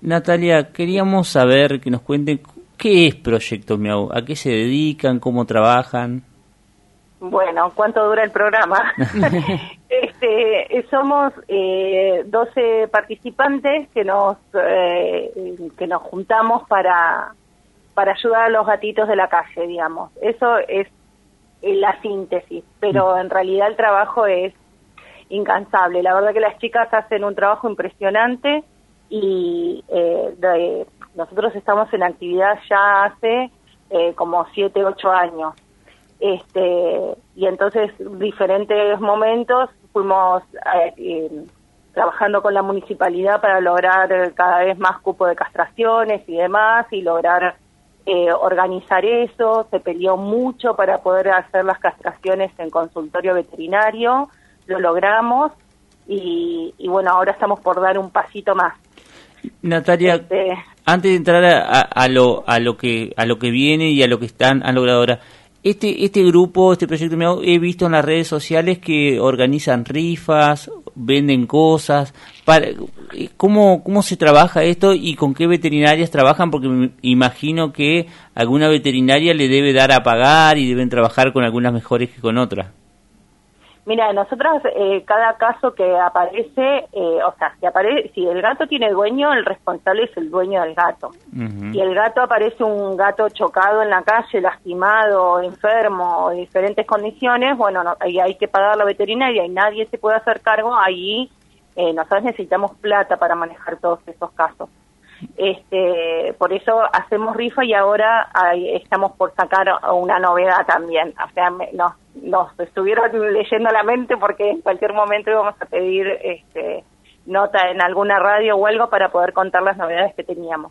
Natalia, queríamos saber que nos cuenten qué es Proyecto Miau, a qué se dedican, cómo trabajan. Bueno, ¿cuánto dura el programa? Somos 12 participantes que nos juntamos para ayudar a los gatitos de la calle, digamos. Eso es la síntesis, pero en realidad el trabajo es incansable. La verdad que las chicas hacen un trabajo impresionante y nosotros estamos en actividad ya hace como 7, 8 años. Y entonces diferentes momentos fuimos trabajando con la municipalidad para lograr cada vez más cupo de castraciones y demás, y lograr organizar eso. Se peleó mucho para poder hacer las castraciones en consultorio veterinario, lo logramos y bueno, ahora estamos por dar un pasito más. Natalia, antes de entrar a lo que viene y a lo que han logrado ahora, este grupo, este proyecto Miau, he visto en las redes sociales que organizan rifas, venden cosas. ¿Cómo se trabaja esto y con qué veterinarias trabajan? Porque me imagino que alguna veterinaria le debe dar a pagar y deben trabajar con algunas mejores que con otras. Mira, nosotros cada caso que aparece, si el gato tiene dueño, el responsable es el dueño del gato. Uh-huh. Si el gato aparece un gato chocado en la calle, lastimado, enfermo, en diferentes condiciones, bueno, ahí hay que pagar la veterinaria y nadie se puede hacer cargo. Ahí nosotros necesitamos plata para manejar todos esos casos. Por eso hacemos rifa y ahora estamos por sacar una novedad también. O sea, nos estuvieron leyendo la mente porque en cualquier momento íbamos a pedir nota en alguna radio o algo para poder contar las novedades que teníamos.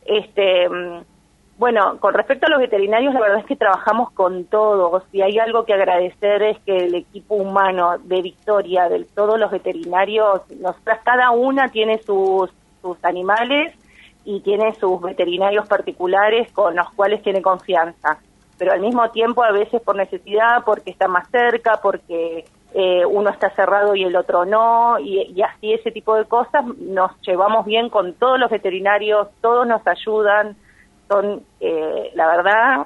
Bueno, con respecto a los veterinarios, la verdad es que trabajamos con todos y hay algo que agradecer, es que el equipo humano de Victoria, de todos los veterinarios, cada una tiene sus animales y tiene sus veterinarios particulares con los cuales tiene confianza, pero al mismo tiempo a veces por necesidad, porque está más cerca, porque uno está cerrado y el otro no, y así ese tipo de cosas. Nos llevamos bien con todos los veterinarios, todos nos ayudan, son, la verdad,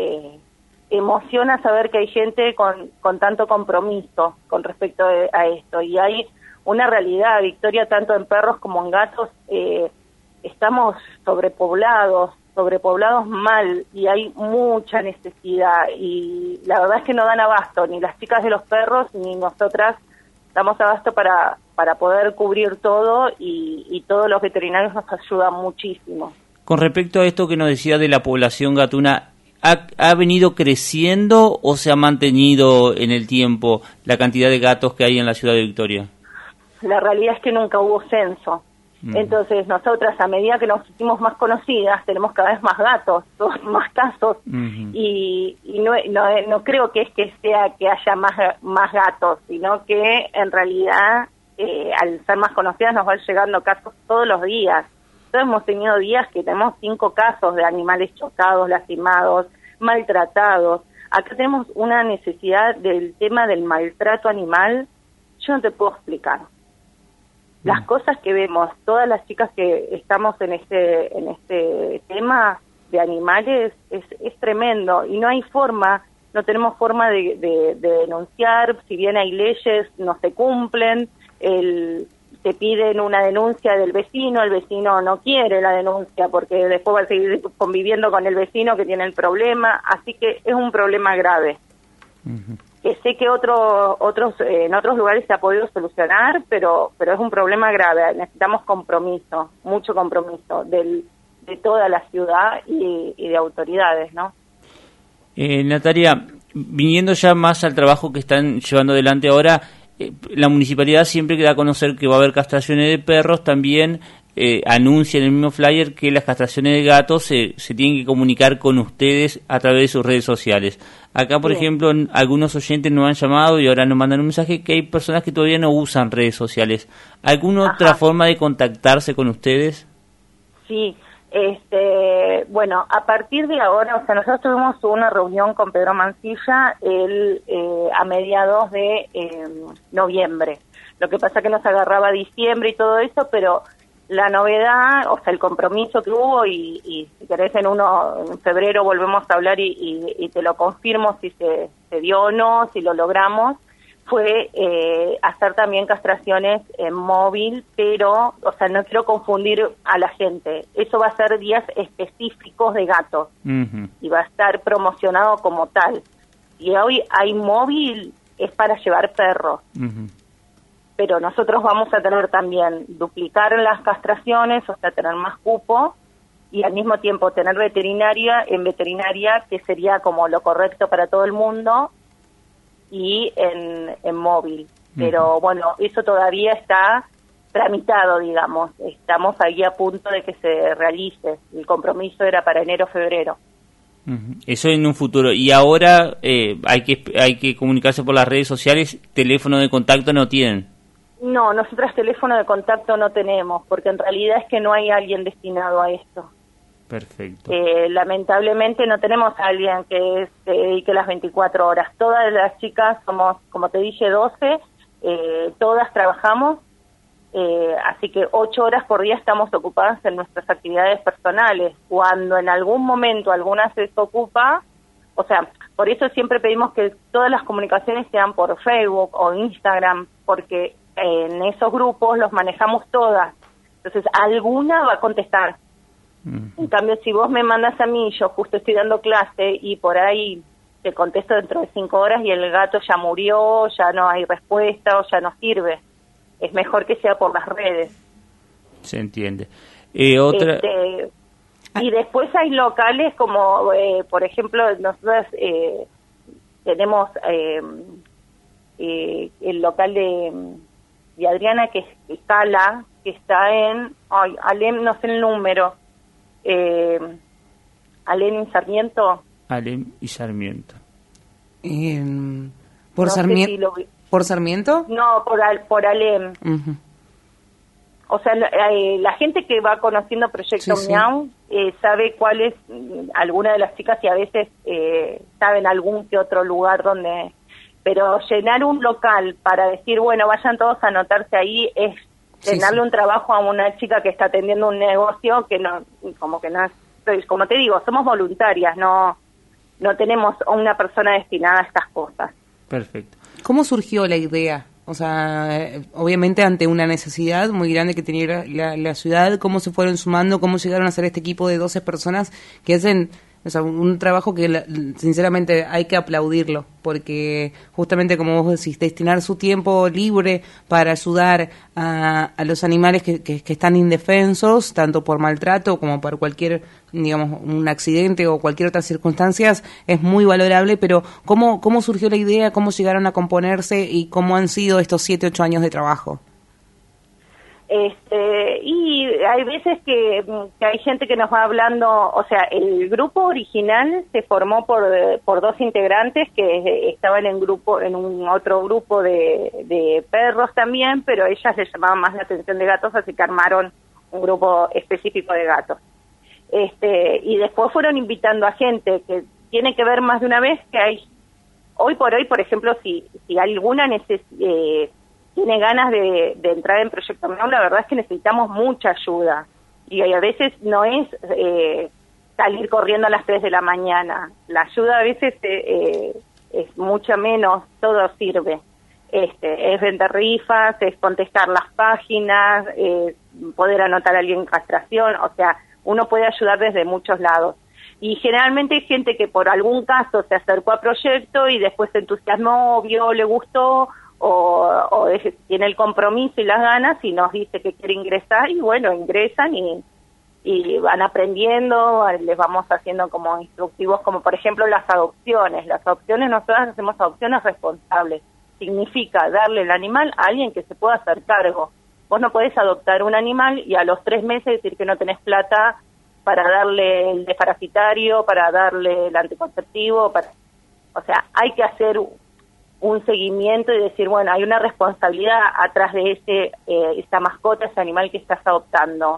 emociona saber que hay gente con tanto compromiso con respecto a esto, y hay una realidad, Victoria, tanto en perros como en gatos, estamos sobrepoblados mal, y hay mucha necesidad, y la verdad es que no dan abasto, ni las chicas de los perros ni nosotras damos abasto para poder cubrir todo, y todos los veterinarios nos ayudan muchísimo. Con respecto a esto que nos decía de la población gatuna, ¿ha venido creciendo o se ha mantenido en el tiempo la cantidad de gatos que hay en la ciudad de Victoria? La realidad es que nunca hubo censo. Entonces nosotras, a medida que nos hicimos más conocidas, tenemos cada vez más gatos, más casos, y no creo que sea que haya más gatos, sino que en realidad al ser más conocidas nos van llegando casos todos los días. Nosotros hemos tenido días que tenemos 5 casos de animales chocados, lastimados, maltratados. Acá tenemos una necesidad del tema del maltrato animal, yo no te puedo explicar. Las cosas que vemos, todas las chicas que estamos en este tema de animales, es tremendo, y no hay forma, no tenemos forma de denunciar. Si bien hay leyes, no se cumplen. Te piden una denuncia del vecino, el vecino no quiere la denuncia porque después va a seguir conviviendo con el vecino que tiene el problema, así que es un problema grave. Sé que en otros lugares se ha podido solucionar, pero es un problema grave. Necesitamos compromiso, mucho compromiso de toda la ciudad y de autoridades, ¿no? Natalia, viniendo ya más al trabajo que están llevando adelante ahora, la municipalidad, siempre que da a conocer que va a haber castraciones de perros, también anuncia en el mismo flyer que las castraciones de gatos se tienen que comunicar con ustedes a través de sus redes sociales. Acá, por ejemplo, algunos oyentes nos han llamado y ahora nos mandan un mensaje que hay personas que todavía no usan redes sociales. ¿Alguna otra forma de contactarse con ustedes? Sí, bueno, a partir de ahora, o sea, nosotros tuvimos una reunión con Pedro Mancilla a mediados de noviembre. Lo que pasa que nos agarraba diciembre y todo eso, pero la novedad, o sea, el compromiso que hubo, y si querés en febrero volvemos a hablar y te lo confirmo si se dio o no, si lo logramos, fue hacer también castraciones en móvil, pero, o sea, no quiero confundir a la gente. Eso va a ser días específicos de gatos y va a estar promocionado como tal. Y hoy hay móvil, es para llevar perros. Pero nosotros vamos a tener también duplicar las castraciones, o sea, tener más cupo, y al mismo tiempo tener veterinaria, que sería como lo correcto para todo el mundo, y en móvil. Pero bueno, eso todavía está tramitado, digamos. Estamos ahí a punto de que se realice. El compromiso era para enero, febrero. Eso en un futuro. Y ahora hay que comunicarse por las redes sociales. ¿Teléfono de contacto no tienen? No, nosotros teléfono de contacto no tenemos, porque en realidad es que no hay alguien destinado a esto. Perfecto. Lamentablemente no tenemos a alguien que se dedique las 24 horas. Todas las chicas somos, como te dije, 12, todas trabajamos, así que 8 horas por día estamos ocupadas en nuestras actividades personales. Cuando en algún momento alguna se desocupa, o sea, por eso siempre pedimos que todas las comunicaciones sean por Facebook o Instagram, porque en esos grupos los manejamos todas. Entonces, alguna va a contestar. En cambio, si vos me mandas a mí, yo justo estoy dando clase y por ahí te contesto dentro de 5 horas y el gato ya murió, ya no hay respuesta o ya no sirve. Es mejor que sea por las redes. Se entiende. Otra... y después hay locales como, por ejemplo, nosotros tenemos el local de Adriana, que es Cala, que está en, Alem, no sé el número, Alem y Sarmiento. Alem y Sarmiento. ¿Por Sarmiento? ¿Por Sarmiento? No, por Alem. O sea, la gente que va conociendo Proyecto Miau sabe cuál es alguna de las chicas, y a veces saben algún que otro lugar donde... Pero llenar un local para decir, bueno, vayan todos a anotarse ahí, es llenarle un trabajo a una chica que está atendiendo un negocio que no, como te digo, somos voluntarias, no tenemos una persona destinada a estas cosas. Perfecto. ¿Cómo surgió la idea? O sea, obviamente ante una necesidad muy grande que tenía la ciudad, ¿cómo se fueron sumando? ¿Cómo llegaron a ser este equipo de 12 personas que hacen, o sea, un trabajo que sinceramente hay que aplaudirlo? Porque justamente, como vos decís, destinar su tiempo libre para ayudar a los animales que están indefensos, tanto por maltrato como por cualquier, digamos, un accidente o cualquier otra circunstancia, es muy valorable. Pero ¿cómo surgió la idea? ¿Cómo llegaron a componerse? ¿Y cómo han sido estos 7, 8 años de trabajo? Y hay veces que hay gente que nos va hablando, o sea, el grupo original se formó por 2 integrantes que estaban en un otro grupo de perros también, pero ellas les llamaban más la atención de gatos, así que armaron un grupo específico de gatos. Y después fueron invitando a gente que tiene que ver más de una vez, que hay hoy por hoy, por ejemplo, si alguna tiene ganas de entrar en Proyecto Miau, la verdad es que necesitamos mucha ayuda. Y a veces no es salir corriendo a las 3 de la mañana. La ayuda a veces es mucho menos, todo sirve. Es vender rifas, es contestar las páginas, poder anotar a alguien en castración. O sea, uno puede ayudar desde muchos lados. Y generalmente hay gente que por algún caso se acercó a Proyecto y después se entusiasmó, vio, le gustó, o tiene el compromiso y las ganas y nos dice que quiere ingresar, y bueno, ingresan y van aprendiendo, les vamos haciendo como instructivos, como por ejemplo las adopciones. Las adopciones, nosotros hacemos adopciones responsables. Significa darle el animal a alguien que se pueda hacer cargo. Vos no podés adoptar un animal y a los 3 meses decir que no tenés plata para darle el desparasitario, para darle el anticonceptivo, o sea, hay que hacer un seguimiento y decir, bueno, hay una responsabilidad atrás de esa mascota, ese animal que estás adoptando.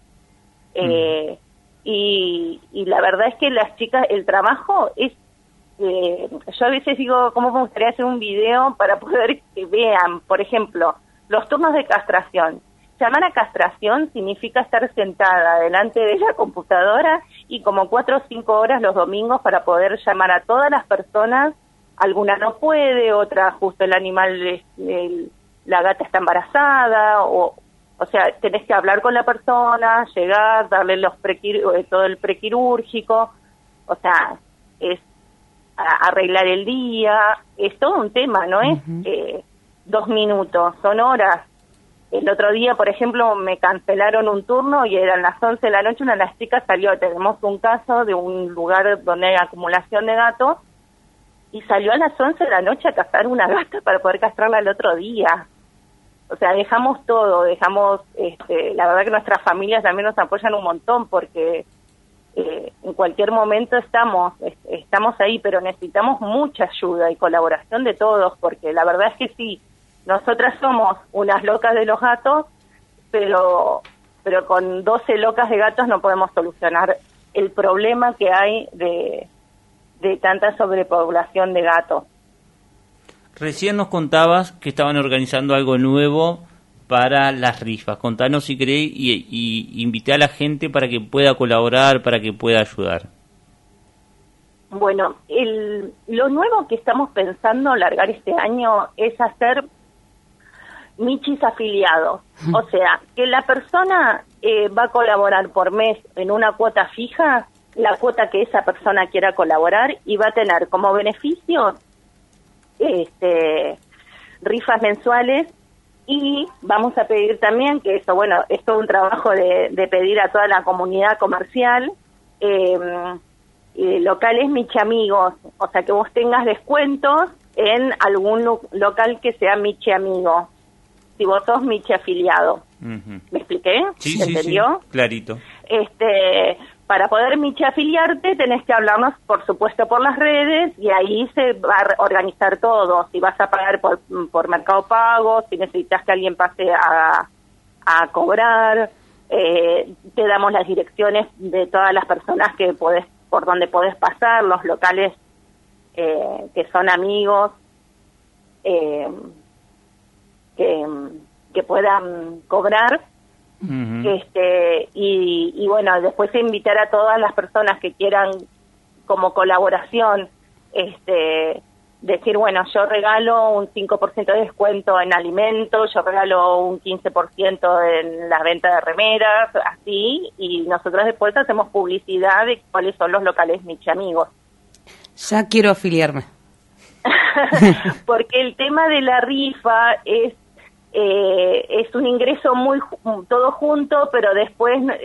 Y la verdad es que las chicas, el trabajo es, yo a veces digo, ¿cómo me gustaría hacer un video para poder que vean, por ejemplo, los turnos de castración? llamar a castración significa estar sentada delante de la computadora y como 4 o 5 horas los domingos para poder llamar a todas las personas. Alguna no puede, otra justo el animal, la gata está embarazada, o sea, tenés que hablar con la persona, llegar, darle todo el prequirúrgico, o sea, es arreglar el día, es todo un tema, no es 2 minutos, son horas. El otro día, por ejemplo, me cancelaron un turno y eran las 11 de la noche, una de las chicas salió, tenemos un caso de un lugar donde hay acumulación de gatos, y salió a las 11 de la noche a cazar una gata para poder castrarla el otro día. O sea, dejamos todo, la verdad que nuestras familias también nos apoyan un montón porque en cualquier momento estamos ahí, pero necesitamos mucha ayuda y colaboración de todos, porque la verdad es que sí, nosotras somos unas locas de los gatos, pero con 12 locas de gatos no podemos solucionar el problema que hay de tanta sobrepoblación de gatos. Recién nos contabas que estaban organizando algo nuevo para las rifas. Contanos si querés y invité a la gente para que pueda colaborar, para que pueda ayudar. Bueno, lo nuevo que estamos pensando largar este año es hacer michis afiliados. O sea, que la persona va a colaborar por mes en una cuota fija, la cuota que esa persona quiera colaborar, y va a tener como beneficio rifas mensuales. Y vamos a pedir también, que eso, bueno, es todo un trabajo de pedir a toda la comunidad comercial, locales Michi Amigos, o sea, que vos tengas descuentos en algún local que sea Michi Amigo, si vos sos Michi afiliado. ¿Me expliqué? Sí, ¿Se entendió? Sí, clarito. Para poder Michi afiliarte tenés que hablarnos, por supuesto, por las redes, y ahí se va a organizar todo. Si vas a pagar por Mercado Pago, si necesitas que alguien pase a cobrar, te damos las direcciones de todas las personas que por donde podés pasar, los locales que son amigos, que puedan cobrar. Y bueno, después invitar a todas las personas que quieran como colaboración, decir, bueno, yo regalo un 5% de descuento en alimentos, yo regalo un 15% en la venta de remeras, así, y nosotros después hacemos publicidad de cuáles son los locales Michi Amigos. Ya quiero afiliarme. Porque el tema de la rifa es un ingreso todo junto, pero después no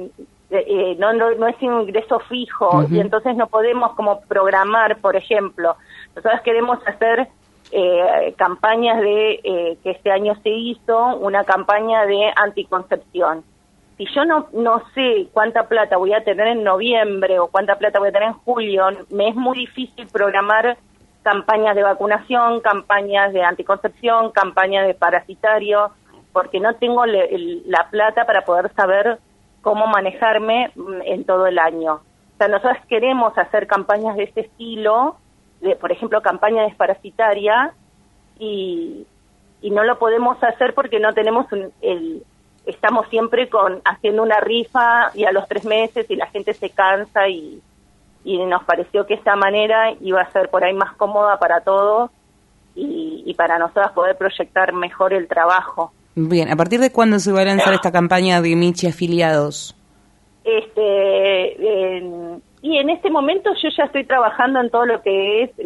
es un ingreso fijo, y entonces no podemos como programar. Por ejemplo, nosotros queremos hacer campañas que este año se hizo una campaña de anticoncepción. Si yo no sé cuánta plata voy a tener en noviembre o cuánta plata voy a tener en julio, me es muy difícil programar campañas de vacunación, campañas de anticoncepción, campañas de parasitario, porque no tengo la plata para poder saber cómo manejarme en todo el año. O sea, nosotros queremos hacer campañas de este estilo, por ejemplo, campaña desparasitaria, y no lo podemos hacer porque no tenemos estamos siempre haciendo una rifa, y a los 3 meses y la gente se cansa, y nos pareció que esta manera iba a ser por ahí más cómoda para todos y para nosotras poder proyectar mejor el trabajo. Bien, ¿a partir de cuándo se va a lanzar esta campaña de Michi afiliados? Y en este momento yo ya estoy trabajando en todo lo que es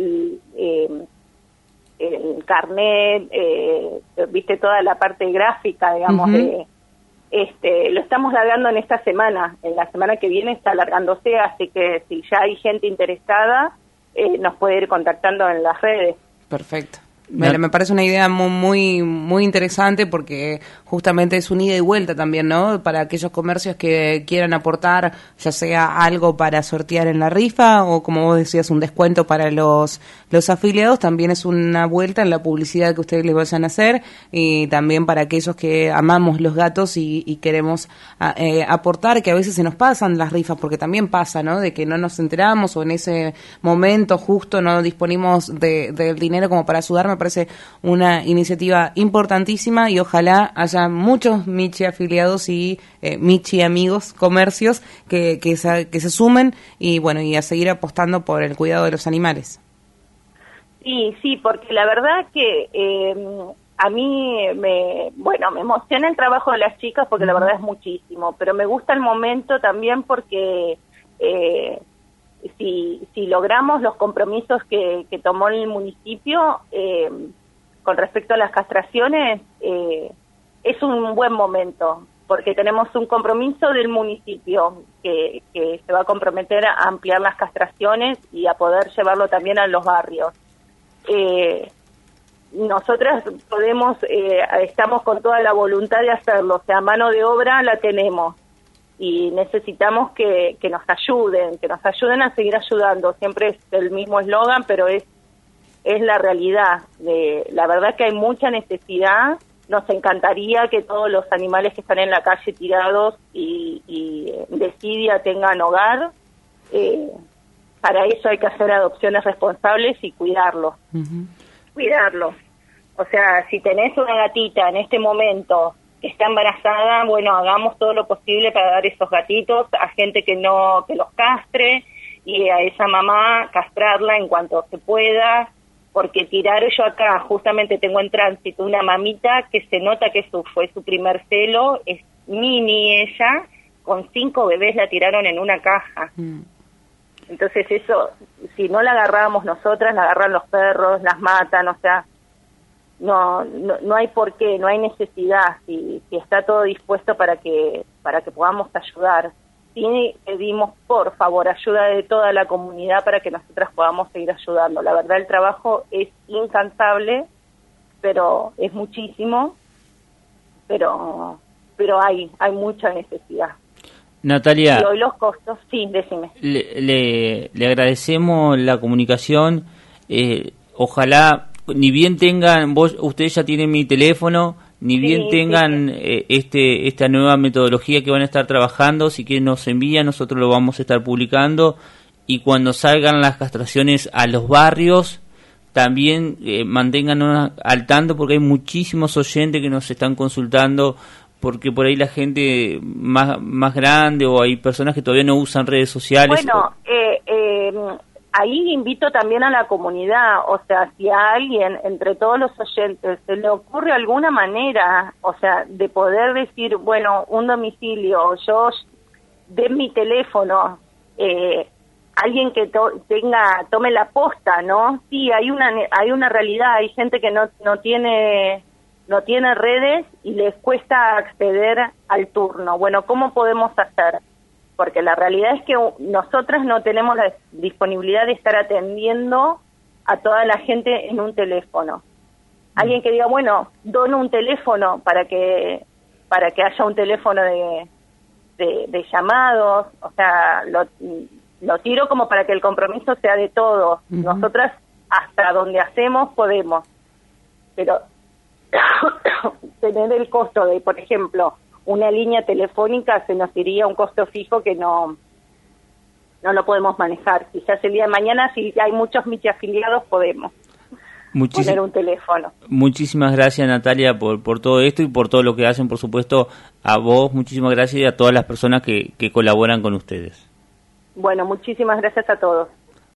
el carnet, viste, toda la parte gráfica, digamos, lo estamos largando en esta semana. En la semana que viene está largándose, así que si ya hay gente interesada, nos puede ir contactando en las redes. Perfecto. Me parece una idea muy muy interesante, porque justamente es un ida y vuelta también, ¿no? Para aquellos comercios que quieran aportar, ya sea algo para sortear en la rifa o, como vos decías, un descuento para los afiliados, también es una vuelta en la publicidad que ustedes les vayan a hacer, y también para aquellos que amamos los gatos y queremos aportar, que a veces se nos pasan las rifas, porque también pasa, ¿no? De que no nos enteramos, o en ese momento justo no disponimos del dinero como para ayudar. Me parece una iniciativa importantísima y ojalá haya muchos Michi afiliados y Michi amigos, comercios que se sumen y bueno, y a seguir apostando por el cuidado de los animales. Sí, porque la verdad que a mí me emociona el trabajo de las chicas porque la verdad es muchísimo, pero me gusta el momento también porque si logramos los compromisos que tomó el municipio con respecto a las castraciones, es un buen momento, porque tenemos un compromiso del municipio que se va a comprometer a ampliar las castraciones y a poder llevarlo también a los barrios. Nosotras estamos con toda la voluntad de hacerlo, o sea, mano de obra la tenemos y necesitamos que nos ayuden a seguir ayudando. Siempre es el mismo eslogan, pero es la realidad. La verdad que hay mucha necesidad. Nos encantaría que todos los animales que están en la calle tirados y desidia tengan hogar. Para eso hay que hacer adopciones responsables y cuidarlos. Cuidarlos. O sea, si tenés una gatita en este momento que está embarazada, bueno, hagamos todo lo posible para dar esos gatitos a gente que los castre y a esa mamá castrarla en cuanto se pueda, porque tirar, yo acá justamente tengo en tránsito una mamita que se nota que fue su primer celo, es mini ella, con 5 bebés la tiraron en una caja. Entonces eso, si no la agarrábamos nosotras, la agarran los perros, las matan, o sea, no hay por qué, no hay necesidad, si está todo dispuesto para que podamos ayudar. Sí pedimos, por favor, ayuda de toda la comunidad para que nosotras podamos seguir ayudando. La verdad, el trabajo es incansable, pero es muchísimo, pero hay mucha necesidad. Natalia, y hoy los costos, sí, decime. Le agradecemos la comunicación. Ojalá, ni bien tengan, ustedes ya tienen mi teléfono, ni bien tengan esta nueva metodología que van a estar trabajando, si quieren nos envían, nosotros lo vamos a estar publicando, y cuando salgan las castraciones a los barrios, también manténganos al tanto, porque hay muchísimos oyentes que nos están consultando, porque por ahí la gente más grande o hay personas que todavía no usan redes sociales. Bueno, ahí invito también a la comunidad, o sea, si a alguien entre todos los oyentes se le ocurre alguna manera, o sea, de poder decir, bueno, un domicilio, yo de mi teléfono, alguien que tome la posta, ¿no? Sí, hay una realidad, hay gente que no tiene redes y les cuesta acceder al turno. Bueno, ¿cómo podemos hacer? Porque la realidad es que nosotras no tenemos la disponibilidad de estar atendiendo a toda la gente en un teléfono. Alguien que diga, bueno, dono un teléfono para que haya un teléfono de llamados, o sea, lo tiro como para que el compromiso sea de todos. Nosotras hasta donde hacemos podemos, pero tener el costo de, por ejemplo, una línea telefónica se nos iría un costo fijo que no lo podemos manejar. Quizás el día de mañana, si hay muchos Michi afiliados, podemos poner un teléfono. Muchísimas gracias, Natalia, por todo esto y por todo lo que hacen, por supuesto, a vos. Muchísimas gracias y a todas las personas que colaboran con ustedes. Bueno, muchísimas gracias a todos.